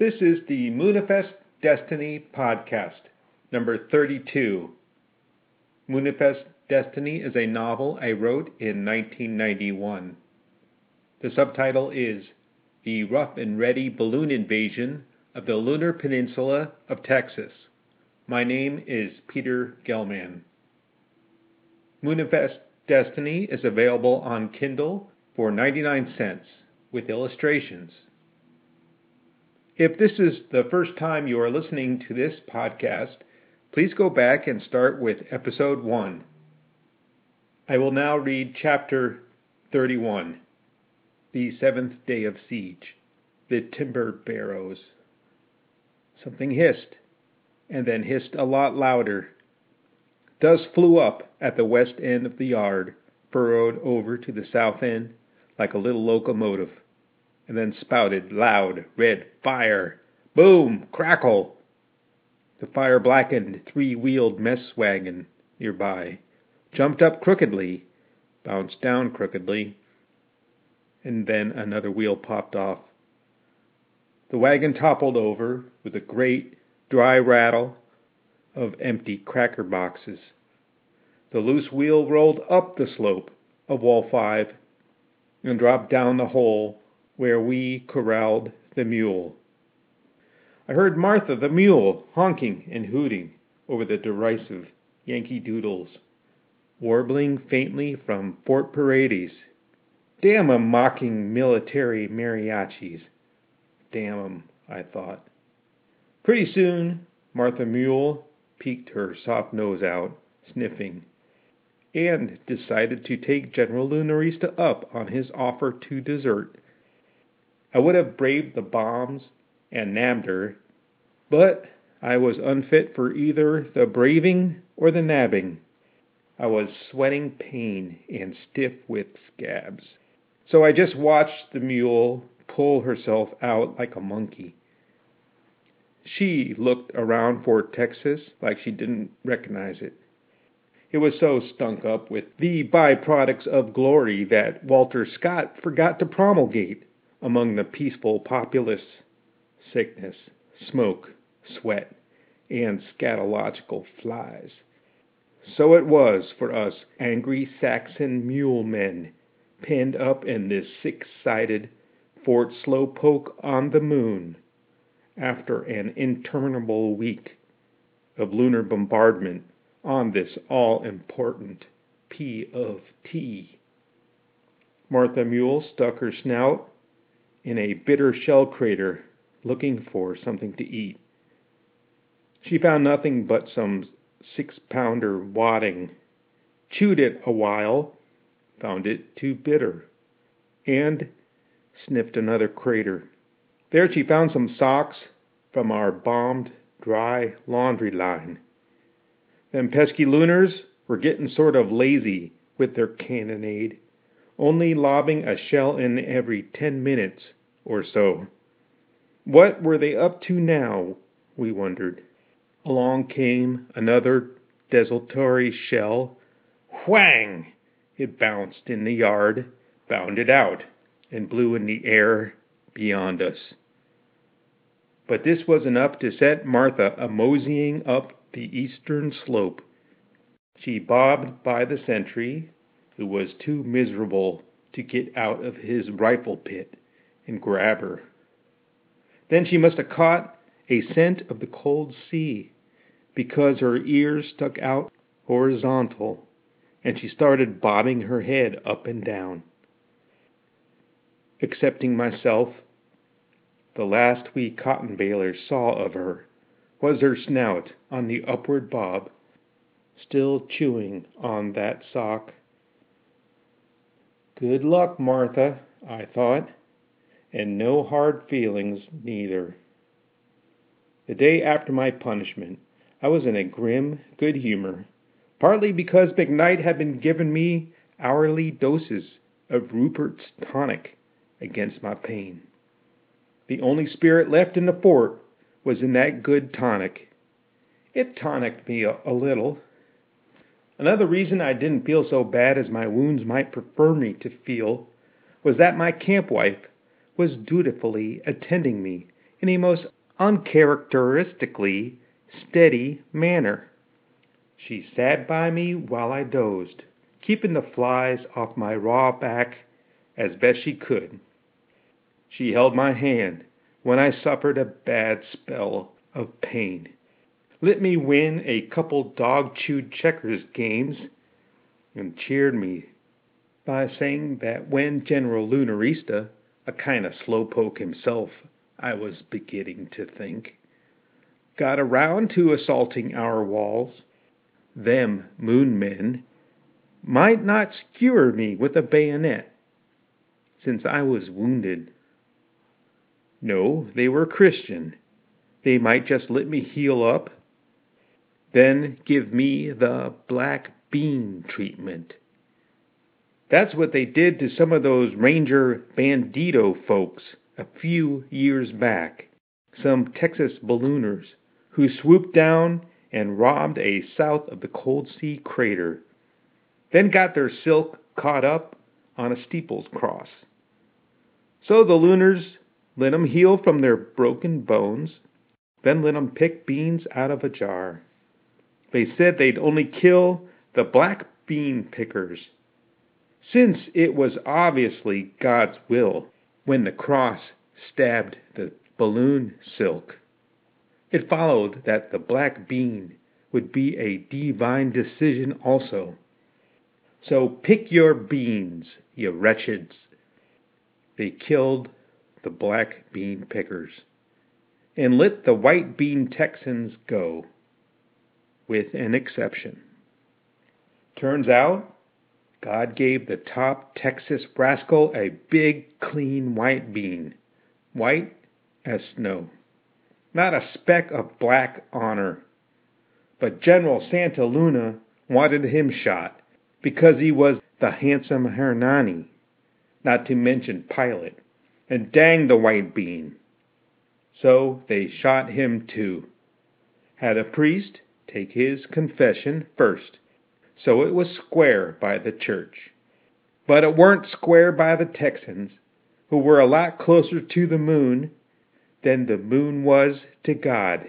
This is the Moonifest Destiny podcast, number 32. Moonifest Destiny is a novel I wrote in 1991. The subtitle is The Rough and Ready Balloon Invasion of the Lunar Peninsula of Texas. My name is Peter Gelman. Moonifest Destiny is available on Kindle for 99 cents with illustrations. If this is the first time you are listening to this podcast, please go back and start with episode 1. I will now read chapter 31, The Seventh Day of Siege, The Timber Barrows. Something hissed, and then hissed a lot louder. Dust flew up at the west end of the yard, furrowed over to the south end like a little locomotive, and then spouted loud red fire. Boom! Crackle! The fire-blackened three-wheeled mess wagon nearby jumped up crookedly, bounced down crookedly, and then another wheel popped off. The wagon toppled over with a great, dry rattle of empty cracker boxes. The loose wheel rolled up the slope of Wall 5 and dropped down the hole where we corralled the mule. I heard Martha the mule honking and hooting over the derisive Yankee Doodles, warbling faintly from Fort Paredes. Damn 'em mocking military mariachis. Damn 'em, I thought. Pretty soon, Martha Mule peeked her soft nose out, sniffing, and decided to take General Lunarista up on his offer to desert. I would have braved the bombs and nabbed her, but I was unfit for either the braving or the nabbing. I was sweating pain and stiff with scabs. So I just watched the mule pull herself out like a monkey. She looked around Fort Texas like she didn't recognize it. It was so stunk up with the byproducts of glory that Walter Scott forgot to promulgate among the peaceful populace: sickness, smoke, sweat, and scatological flies. So it was for us angry Saxon mule men penned up in this six-sided Fort Slowpoke on the moon after an interminable week of lunar bombardment on this all-important P of T. Martha Mule stuck her snout in a bitter shell crater, looking for something to eat. She found nothing but some 6-pounder wadding, chewed it a while, found it too bitter, and sniffed another crater. There she found some socks from our bombed, dry laundry line. Them pesky Lunars were getting sort of lazy with their cannonade, only lobbing a shell in every 10 minutes or so. What were they up to now, we wondered. Along came another desultory shell. Whang! It bounced in the yard, bounded out, and blew in the air beyond us. But this was enough to set Martha a-moseying up the eastern slope. She bobbed by the sentry, who was too miserable to get out of his rifle pit and grab her. Then she must have caught a scent of the cold sea, because her ears stuck out horizontal, and she started bobbing her head up and down. Excepting myself, the last we cotton balers saw of her was her snout on the upward bob, still chewing on that sock. Good luck, Martha, I thought, and no hard feelings neither. The day after my punishment, I was in a grim good humor, partly because McKnight had been giving me hourly doses of Rupert's tonic against my pain. The only spirit left in the fort was in that good tonic. It tonicked me a little. Another reason I didn't feel so bad as my wounds might prefer me to feel was that my camp wife was dutifully attending me in a most uncharacteristically steady manner. She sat by me while I dozed, keeping the flies off my raw back as best she could. She held my hand when I suffered a bad spell of pain, let me win a couple dog-chewed checkers games, and cheered me by saying that when General Lunarista, a kind of slowpoke himself, I was beginning to think, got around to assaulting our walls, them moon men might not skewer me with a bayonet, since I was wounded. No, they were Christian. They might just let me heal up, then give me the black bean treatment. That's what they did to some of those Ranger Bandito folks a few years back, some Texas ballooners who swooped down and robbed a south of the Cold Sea crater, then got their silk caught up on a steeple's cross. So the Lunars let 'em heal from their broken bones, then let 'em pick beans out of a jar. They said they'd only kill the black bean pickers, since it was obviously God's will when the cross stabbed the balloon silk. It followed that the black bean would be a divine decision also. So pick your beans, you wretches. They killed the black bean pickers and let the white bean Texans go, with an exception. Turns out, God gave the top Texas rascal a big, clean white bean, white as snow. Not a speck of black on her. But General Santa Luna wanted him shot because he was the handsome Hernani, not to mention Pilate, and dang the white bean. So they shot him too. Had a priest take his confession first, so it was square by the church. But it weren't square by the Texans, who were a lot closer to the moon than the moon was to God.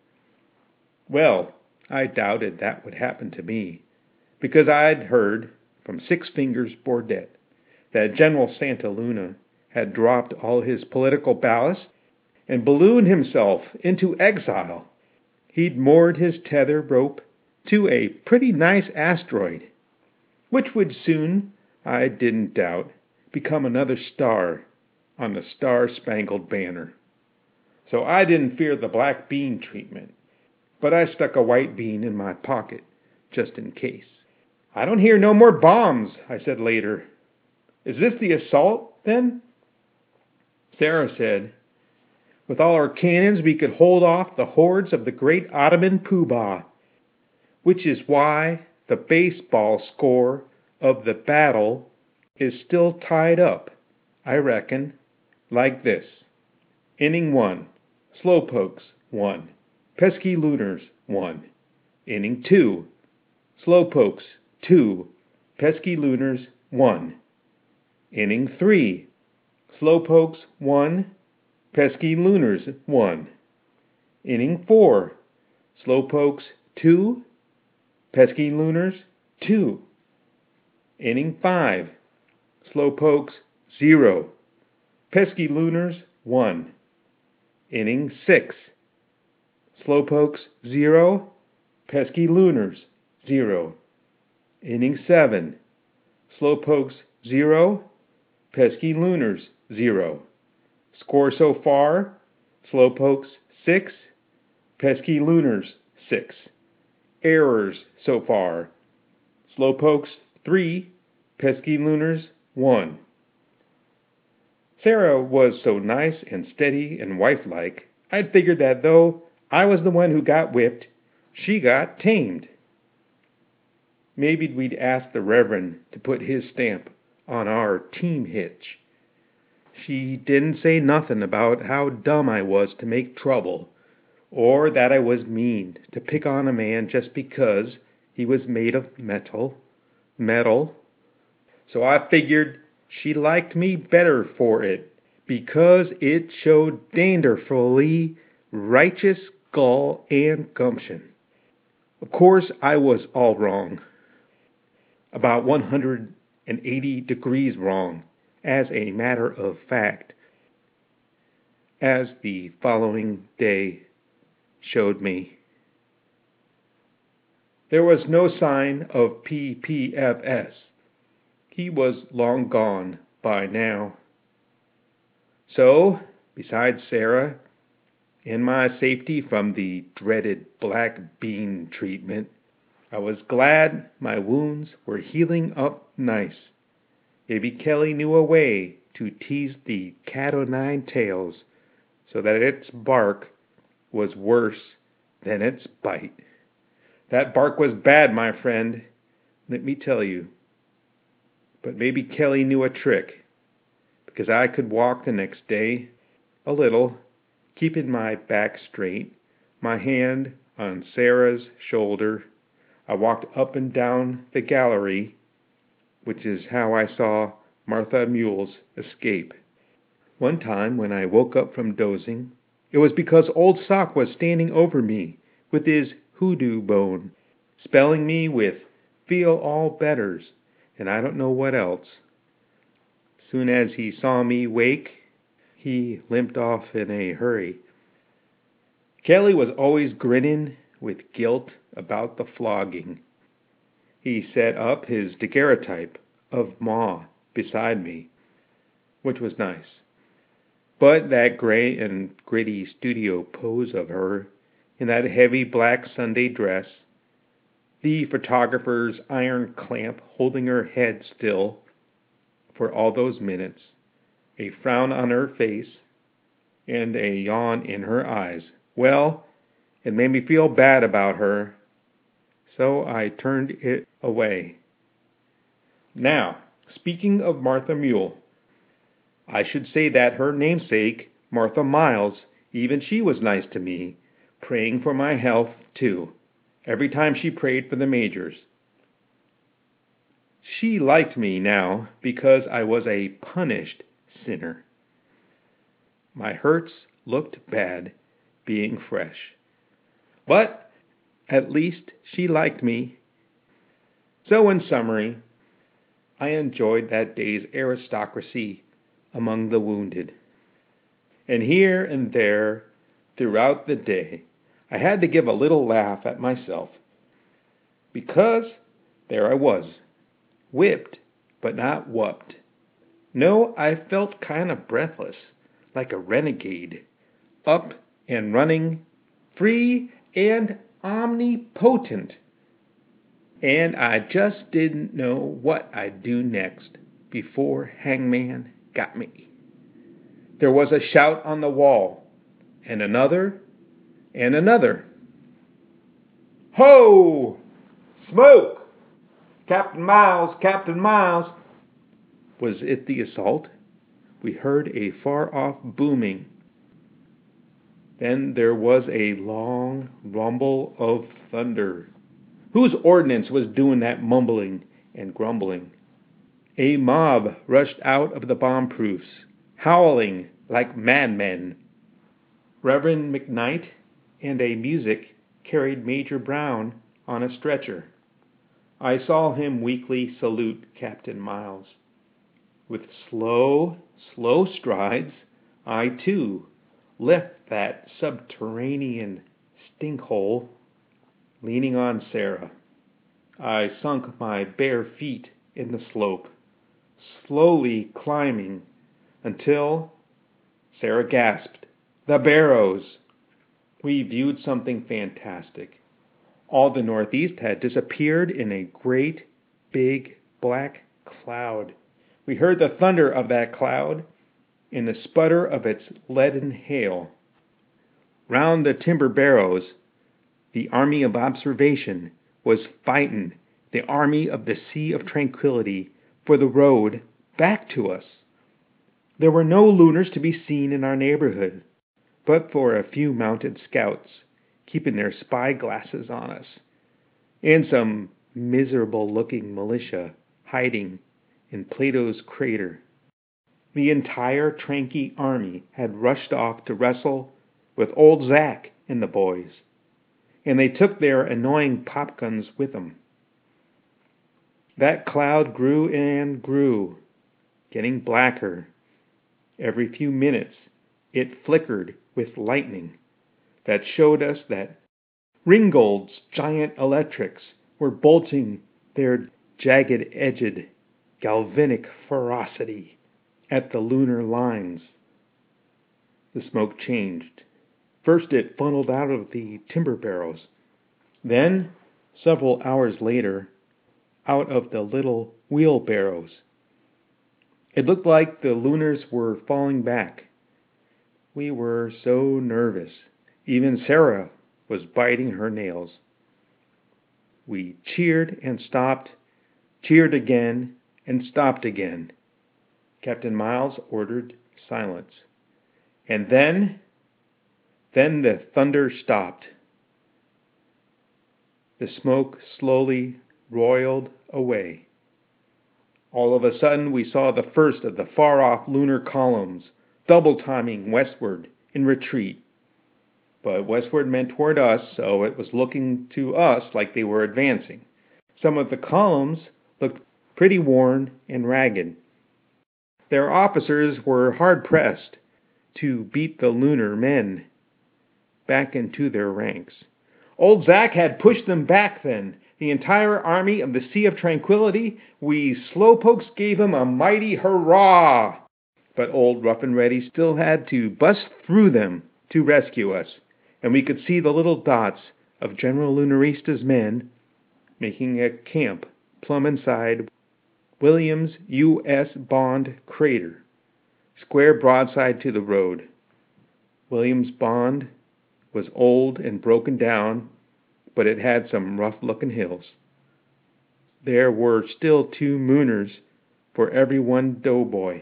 Well, I doubted that would happen to me, because I'd heard from Six Fingers Bordet that General Santa Luna had dropped all his political ballast and ballooned himself into exile. He'd moored his tether rope to a pretty nice asteroid, which would soon, I didn't doubt, become another star on the Star-Spangled Banner. So I didn't fear the black bean treatment, but I stuck a white bean in my pocket, just in case. I don't hear no more bombs, I said later. Is this the assault, then? Sarah said, with all our cannons we could hold off the hordes of the great Ottoman Poobah, which is why the baseball score of the battle is still tied up, I reckon, like this. Inning 1, Slowpokes 1, Pesky Lunars 1. Inning 2, Slowpokes 2, Pesky Lunars 1. Inning 3, Slowpokes 1, Pesky Lunars 1. Inning 4, Slowpokes 2, Pesky Lunars 2. Inning 5, Slowpokes 0, Pesky Lunars 1. Inning 6, Slowpokes 0, Pesky Lunars 0. Inning 7, Slowpokes 0, Pesky Lunars 0. Score so far, Slowpokes 6, Pesky Lunars 6. Errors so far, Slowpokes 3, Pesky Lunars 1. Sarah was so nice and steady and wife-like, I'd figured that though I was the one who got whipped, she got tamed. Maybe we'd ask the Reverend to put his stamp on our team hitch. She didn't say nothing about how dumb I was to make trouble, or that I was mean to pick on a man just because he was made of metal. So I figured she liked me better for it, because it showed dangerfully righteous gall and gumption. Of course, I was all wrong. About 180 degrees wrong, as a matter of fact, as the following day showed me. There was no sign of PPFS. He was long gone by now. So, besides Sarah and my safety from the dreaded black bean treatment, I was glad my wounds were healing up nice. Maybe Kelly knew a way to tease the cat o' nine tails so that its bark was worse than its bite. That bark was bad, my friend, let me tell you. But maybe Kelly knew a trick, because I could walk the next day, a little, keeping my back straight, my hand on Sarah's shoulder. I walked up and down the gallery, which is how I saw Martha Mules escape. One time when I woke up from dozing, it was because Old Sock was standing over me with his hoodoo bone, spelling me with feel all betters, and I don't know what else. Soon as he saw me wake, he limped off in a hurry. Kelly was always grinning with guilt about the flogging. He set up his daguerreotype of Ma beside me, which was nice. But that gray and gritty studio pose of her in that heavy black Sunday dress, the photographer's iron clamp holding her head still for all those minutes, a frown on her face, and a yawn in her eyes. Well, it made me feel bad about her, so I turned it away. Now, speaking of Martha Mule, I should say that her namesake, Martha Miles, even she was nice to me, praying for my health, too, every time she prayed for the Majors. She liked me now because I was a punished sinner. My hurts looked bad, being fresh. But at least she liked me. So in summary, I enjoyed that day's aristocracy among the wounded. And here and there, throughout the day, I had to give a little laugh at myself. Because there I was, whipped, but not whupped. No, I felt kind of breathless, like a renegade, up and running, free and omnipotent. And I just didn't know what I'd do next before Hangman got me. There was a shout on the wall, and another, and another. Ho! Smoke! Captain Miles, Captain Miles! Was it the assault? We heard a far-off booming. Then there was a long rumble of thunder. Whose ordnance was doing that mumbling and grumbling? A mob rushed out of the bomb-proofs, howling like madmen. Reverend McKnight and a music carried Major Brown on a stretcher. I saw him weakly salute Captain Miles. With slow strides, I too left that subterranean stinkhole, leaning on Sarah. I sunk my bare feet in the slope, slowly climbing until Sarah gasped, "The Barrows!" We viewed something fantastic. All the Northeast had disappeared in a great, big, black cloud. We heard the thunder of that cloud and the sputter of its leaden hail. Round the timber barrows, the army of observation was fighting the army of the Sea of Tranquility for the road back to us. There were no Lunars to be seen in our neighborhood, but for a few mounted scouts keeping their spy glasses on us, and some miserable-looking militia hiding in Plato's crater. The entire Tranky army had rushed off to wrestle with old Zack and the boys, and they took their annoying pop guns with them. That cloud grew and grew, getting blacker. Every few minutes it flickered with lightning that showed us that Ringgold's giant electrics were bolting their jagged-edged galvanic ferocity at the lunar lines. The smoke changed. First it funneled out of the timber barrels. Then, several hours later, out of the little wheelbarrows. It looked like the lunars were falling back. We were so nervous. Even Sarah was biting her nails. We cheered and stopped, cheered again and stopped again. Captain Miles ordered silence. And then the thunder stopped. The smoke slowly roiled away. All of a sudden, we saw the first of the far-off lunar columns, double-timing westward in retreat. But westward meant toward us, so it was looking to us like they were advancing. Some of the columns looked pretty worn and ragged. Their officers were hard-pressed to beat the lunar men back into their ranks. Old Zack had pushed them back then. The entire army of the Sea of Tranquility, we slowpokes gave him a mighty hurrah! But old Rough and Ready still had to bust through them to rescue us, and we could see the little dots of General Lunarista's men making a camp plumb inside Williams U.S. Bond crater, square broadside to the road. Williams Bond was old and broken down, but it had some rough-looking hills. There were still 2 mooners for every 1 doughboy.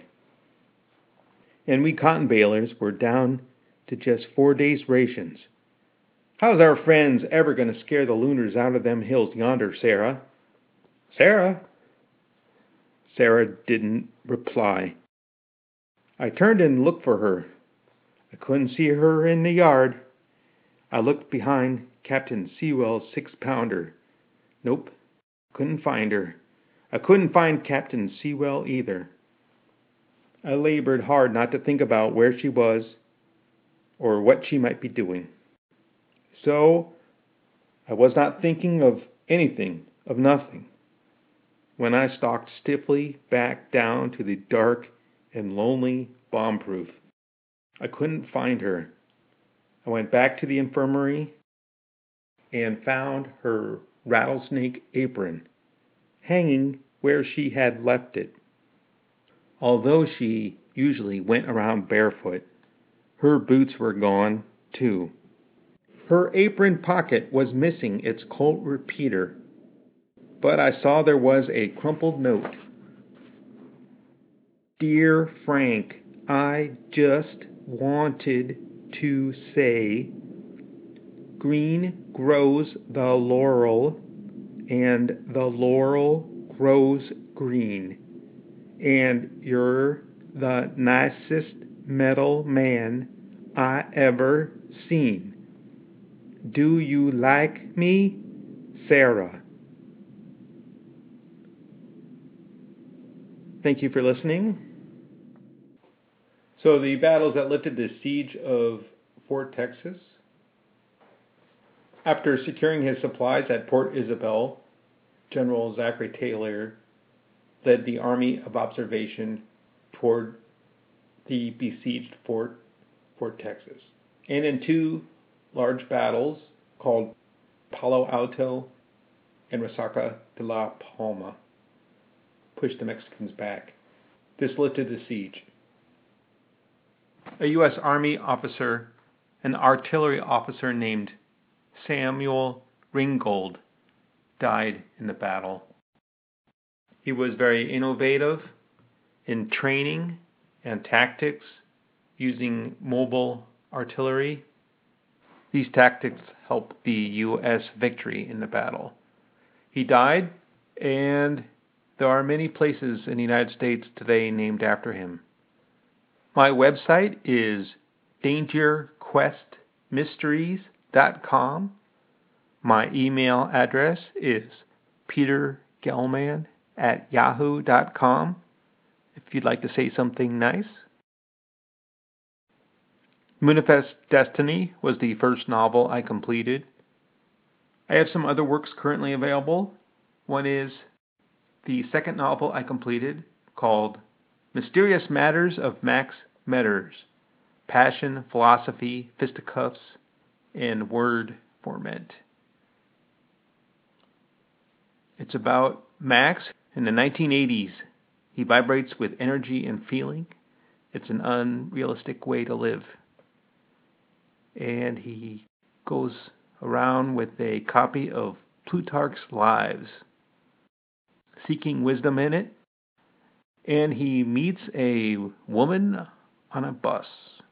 And we cotton balers were down to just 4 days' rations. How's our friends ever going to scare the lunars out of them hills yonder, Sarah? Sarah? Sarah didn't reply. I turned and looked for her. I couldn't see her in the yard. I looked behind Captain Sewell's 6-pounder. Nope, couldn't find her. I couldn't find Captain Sewell either. I labored hard not to think about where she was or what she might be doing. So, I was not thinking of anything, of nothing, when I stalked stiffly back down to the dark and lonely bomb-proof. I couldn't find her. I went back to the infirmary and found her rattlesnake apron hanging where she had left it. Although she usually went around barefoot, her boots were gone too. Her apron pocket was missing its Colt repeater, but I saw there was a crumpled note. Dear Frank, I just wanted to say, green grows the laurel, and the laurel grows green, and you're the nicest metal man I ever seen. Do you like me, Sarah? Thank you for listening. So the battles that lifted the siege of Fort Texas. After securing his supplies at Port Isabel, General Zachary Taylor led the Army of Observation toward the besieged Fort Texas. And in 2 large battles called Palo Alto and Resaca de la Palma, pushed the Mexicans back. This lifted the siege. A U.S. Army officer, an artillery officer named Samuel Ringgold, died in the battle. He was very innovative in training and tactics using mobile artillery. These tactics helped the U.S. victory in the battle. He died, and there are many places in the United States today named after him. My website is dangerquestmysteries.com. My email address is petergelman@yahoo.com if you'd like to say something nice. Moonifest Destiny was the first novel I completed. I have some other works currently available. One is the second novel I completed called Mysterious Matters of Max Metters, Passion, Philosophy, Fisticuffs, and Word Format. It's about Max in the 1980s. He vibrates with energy and feeling. It's an unrealistic way to live. And he goes around with a copy of Plutarch's Lives, seeking wisdom in it. And he meets a woman on a bus.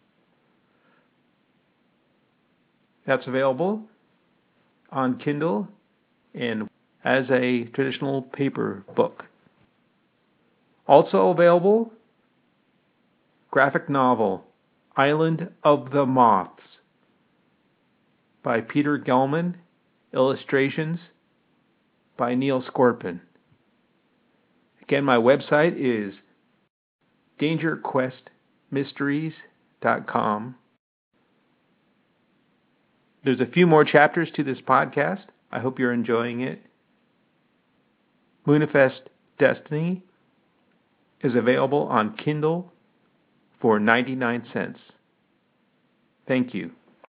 That's available on Kindle and as a traditional paper book. Also available, graphic novel, Island of the Moths by Peter Gelman, illustrations by Neil Scorpin. Again, my website is dangerquestmysteries.com. There's a few more chapters to this podcast. I hope you're enjoying it. Moonifest Destiny is available on Kindle for 99 cents. Thank you.